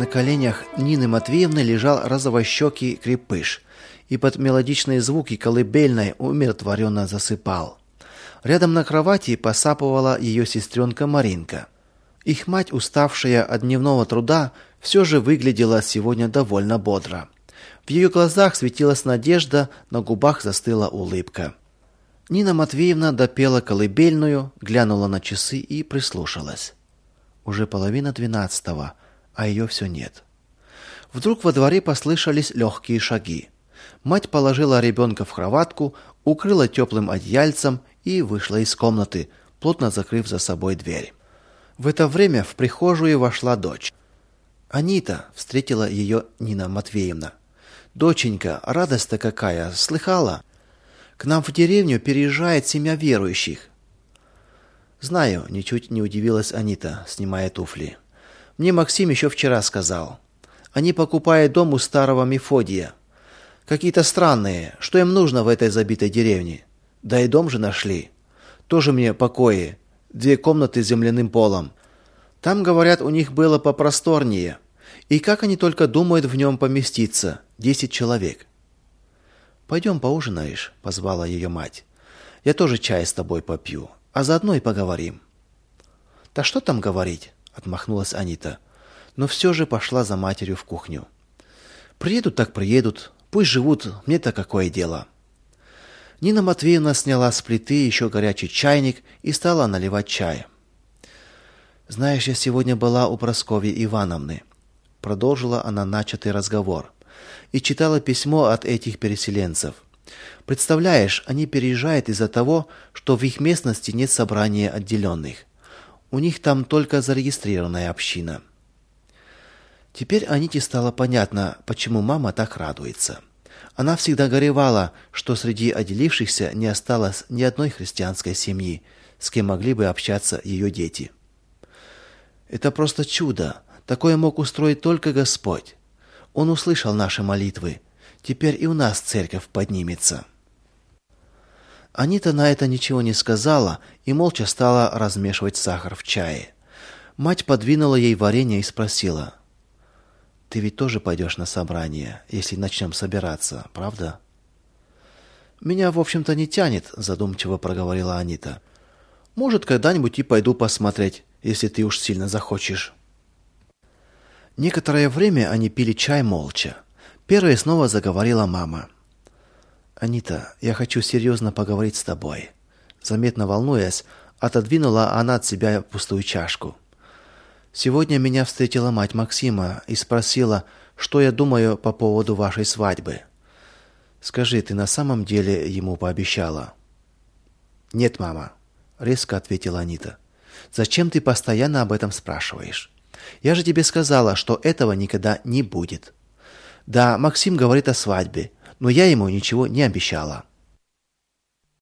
коленях Нины Матвеевны лежал розовощекий крепыш и под мелодичные звуки колыбельной умиротворенно засыпал. Рядом на кровати посапывала ее сестренка Маринка. Их мать, уставшая от дневного труда, все же выглядела сегодня довольно бодро. В ее глазах светилась надежда, на губах застыла улыбка. Нина Матвеевна допела колыбельную, глянула на часы и прислушалась. Уже 11:30, а ее все нет. Вдруг во дворе послышались легкие шаги. Мать положила ребенка в кроватку, укрыла теплым одеяльцем и вышла из комнаты, плотно закрыв за собой дверь. В это время в прихожую вошла дочь. «Анита!» – встретила ее Нина Матвеевна. «Доченька, радость-то какая! Слыхала? К нам в деревню переезжает семья верующих». «Знаю», – ничуть не удивилась Анита, снимая туфли. «Мне Максим еще вчера сказал. Они покупают дом у старого Мефодия. Какие-то странные. Что им нужно в этой забитой деревне? Да и дом же нашли. Тоже мне покои. 2 комнаты с земляным полом. Там, говорят, у них было попросторнее. И как они только думают в нем поместиться? 10 человек». «Пойдем поужинаешь», – позвала ее мать. «Я тоже чай с тобой попью, а заодно и поговорим». «Да что там говорить?» – отмахнулась Анита. Но все же пошла за матерью в кухню. «Приедут так приедут. Пусть живут, мне-то какое дело». Нина Матвеевна сняла с плиты еще горячий чайник и стала наливать чай. «Знаешь, я сегодня была у Прасковьи Ивановны», — продолжила она начатый разговор, «и читала письмо от этих переселенцев. Представляешь, они переезжают из-за того, что в их местности нет собрания отделенных. У них там только зарегистрированная община». Теперь Аните стало понятно, почему мама так радуется. Она всегда горевала, что среди отделившихся не осталось ни одной христианской семьи, с кем могли бы общаться ее дети. «Это просто чудо. Такое мог устроить только Господь. Он услышал наши молитвы. Теперь и у нас церковь поднимется». Анита на это ничего не сказала и молча стала размешивать сахар в чае. Мать подвинула ей варенье и спросила: «Ты ведь тоже пойдешь на собрание, если начнем собираться, правда?» «Меня, в общем-то, не тянет», – задумчиво проговорила Анита. «Может, когда-нибудь и пойду посмотреть, если ты уж сильно захочешь». Некоторое время они пили чай молча. Первой снова заговорила мама. «Анита, я хочу серьезно поговорить с тобой». Заметно волнуясь, отодвинула она от себя пустую чашку. «Сегодня меня встретила мать Максима и спросила, что я думаю по поводу вашей свадьбы. Скажи, ты на самом деле ему пообещала?» «Нет, мама», — резко ответила Анита. «Зачем ты постоянно об этом спрашиваешь? Я же тебе сказала, что этого никогда не будет. Да, Максим говорит о свадьбе, но я ему ничего не обещала».